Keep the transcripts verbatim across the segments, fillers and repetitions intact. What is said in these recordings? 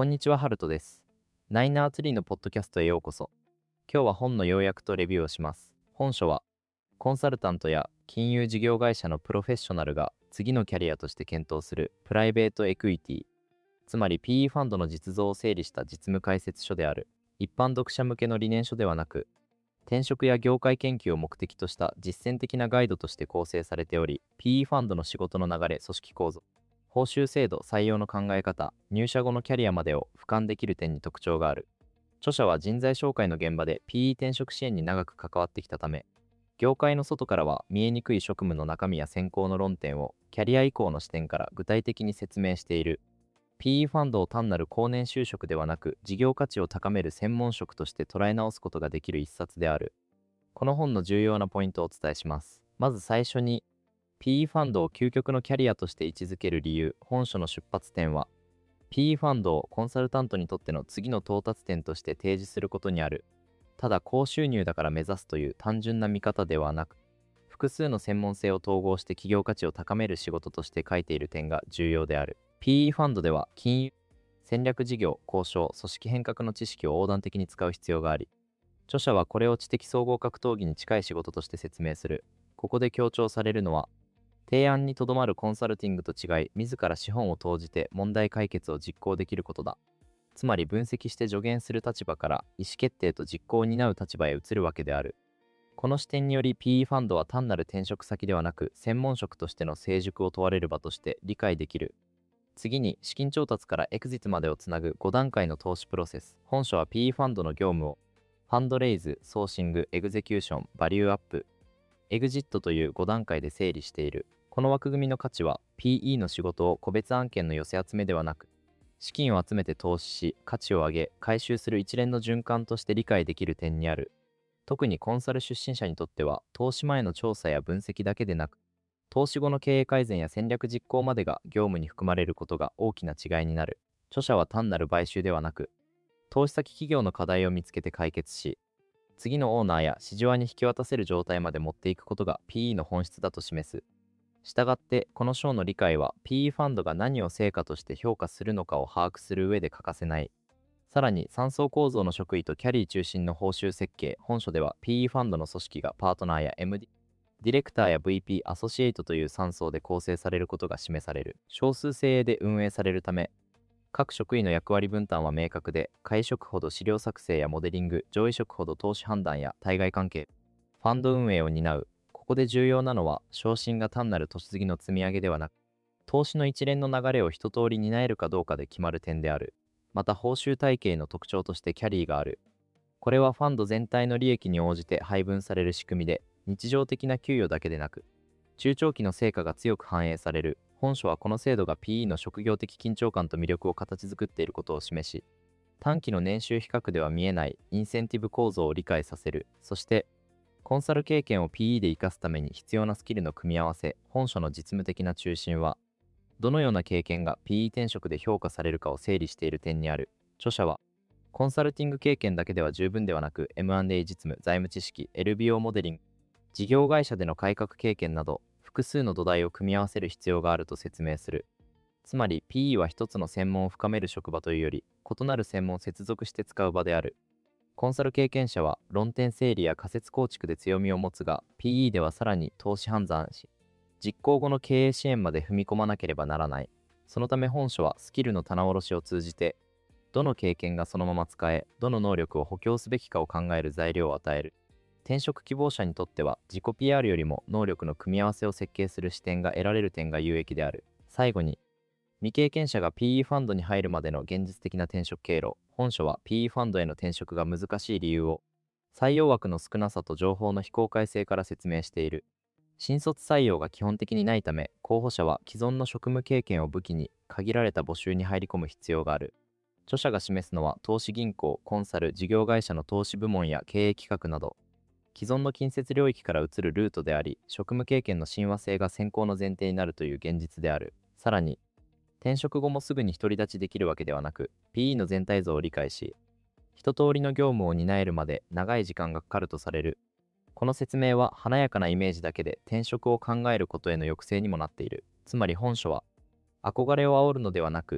こんにちは、ハルトです。ナイナーツリーのポッドキャストへようこそ。今日は本の要約とレビューをします。本書は、コンサルタントや金融事業会社のプロフェッショナルが次のキャリアとして検討するプライベートエクイティ、つまり ピーイー ファンドの実像を整理した実務解説書である。一般読者向けの理念書ではなく、転職や業界研究を目的とした実践的なガイドとして構成されており、ピーイー ファンドの仕事の流れ、組織構造、報酬制度、採用の考え方、入社後のキャリアまでを俯瞰できる点に特徴がある。著者は人材紹介の現場で ピーイー 転職支援に長く関わってきたため、業界の外からは見えにくい職務の中身や選考の論点をキャリア以降の視点から具体的に説明している。ピーイー ファンドを単なる後年就職ではなく、事業価値を高める専門職として捉え直すことができる一冊である。この本の重要なポイントをお伝えします。まず最初に、ピーイー ファンドを究極のキャリアとして位置づける理由。本書の出発点は、ピーイー ファンドをコンサルタントにとっての次の到達点として提示することにある。ただ高収入だから目指すという単純な見方ではなく、複数の専門性を統合して企業価値を高める仕事として書いている点が重要である。ピーイー ファンドでは金融、戦略事業、交渉、組織変革の知識を横断的に使う必要があり、著者はこれを知的総合格闘技に近い仕事として説明する。ここで強調されるのは、提案にとどまるコンサルティングと違い、自ら資本を投じて問題解決を実行できることだ。つまり分析して助言する立場から意思決定と実行を担う立場へ移るわけである。この視点により ピーイー ファンドは単なる転職先ではなく、専門職としての成熟を問われる場として理解できる。次に、資金調達からエクジットまでをつなぐご段階の投資プロセス。本書は ピーイー ファンドの業務をファンドレイズ、ソーシング、エグゼキューション、バリューアップ、エグジットというご段階で整理している。この枠組みの価値は ピーイー の仕事を個別案件の寄せ集めではなく、資金を集めて投資し、価値を上げ、回収する一連の循環として理解できる点にある。特にコンサル出身者にとっては、投資前の調査や分析だけでなく、投資後の経営改善や戦略実行までが業務に含まれることが大きな違いになる。著者は単なる買収ではなく、投資先企業の課題を見つけて解決し、次のオーナーや市場に引き渡せる状態まで持っていくことが ピーイー の本質だと示す。したがって、この章の理解は ピーイー ファンドが何を成果として評価するのかを把握する上で欠かせない。さらに、三層構造の職位とキャリー中心の報酬設計。本書では ピーイー ファンドの組織がパートナーや エムディー、ディレクターや ブイピー、アソシエイトというさん層で構成されることが示される。少数精鋭で運営されるため、各職位の役割分担は明確で、下位職ほど資料作成やモデリング、上位職ほど投資判断や対外関係、ファンド運営を担う。ここで重要なのは、昇進が単なる年次の積み上げではなく、投資の一連の流れを一通り担えるかどうかで決まる点である。また、報酬体系の特徴としてキャリーがある。これはファンド全体の利益に応じて配分される仕組みで、日常的な給与だけでなく、中長期の成果が強く反映される。本書はこの制度が ピーイー の職業的緊張感と魅力を形作っていることを示し、短期の年収比較では見えないインセンティブ構造を理解させる。そして、コンサル経験を ピーイー で活かすために必要なスキルの組み合わせ。本書の実務的な中心は、どのような経験が ピーイー 転職で評価されるかを整理している点にある。著者は、コンサルティング経験だけでは十分ではなく、エムアンドエー 実務、財務知識、エルビーオー モデリング、事業会社での改革経験など、複数の土台を組み合わせる必要があると説明する。つまり ピーイー は一つの専門を深める職場というより、異なる専門を接続して使う場である。コンサル経験者は論点整理や仮説構築で強みを持つが、ピーイー ではさらに投資判断し、実行後の経営支援まで踏み込まなければならない。そのため本書はスキルの棚卸しを通じて、どの経験がそのまま使え、どの能力を補強すべきかを考える材料を与える。転職希望者にとっては、自己 ピーアール よりも能力の組み合わせを設計する視点が得られる点が有益である。最後に、未経験者が ピーイー ファンドに入るまでの現実的な転職経路。本書は ピーイー ファンドへの転職が難しい理由を、採用枠の少なさと情報の非公開性から説明している。新卒採用が基本的にないため、候補者は既存の職務経験を武器に限られた募集に入り込む必要がある。著者が示すのは、投資銀行、コンサル、事業会社の投資部門や経営企画など、既存の近接領域から移るルートであり、職務経験の親和性が先行の前提になるという現実である。さらに、転職後もすぐに独り立ちできるわけではなく、ピーイー の全体像を理解し、一通りの業務を担えるまで長い時間がかかるとされる。この説明は華やかなイメージだけで転職を考えることへの抑制にもなっている。つまり本書は、憧れを煽るのではなく、必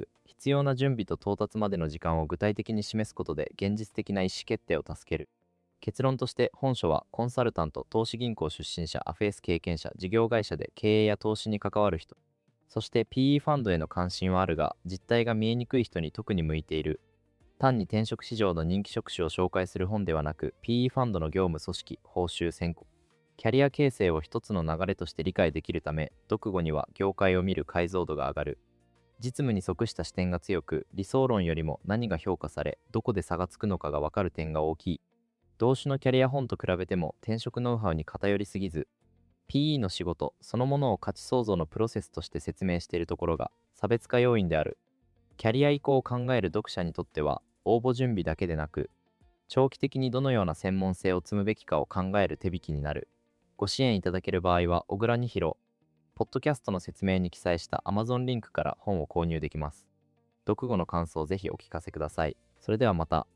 必要な準備と到達までの時間を具体的に示すことで現実的な意思決定を助ける。結論として本書はコンサルタント、投資銀行出身者、アフェース経験者、事業会社で経営や投資に関わる人、そして ピーイー ファンドへの関心はあるが実態が見えにくい人に特に向いている。単に転職市場の人気職種を紹介する本ではなく、 ピーイー ファンドの業務組織、報酬選考、キャリア形成を一つの流れとして理解できるため、読後には業界を見る解像度が上がる。実務に即した視点が強く、理想論よりも何が評価されどこで差がつくのかが分かる点が大きい。同種のキャリア本と比べても転職ノウハウに偏りすぎず、 ピーイー の仕事そのものを価値創造のプロセスとして説明しているところが差別化要因である。キャリア移行を考える読者にとっては、応募準備だけでなく長期的にどのような専門性を積むべきかを考える手引きになる。ご支援いただける場合は小倉にひろ、ポッドキャストの説明に記載した Amazon リンクから本を購入できます。読後の感想をぜひお聞かせください。それではまた。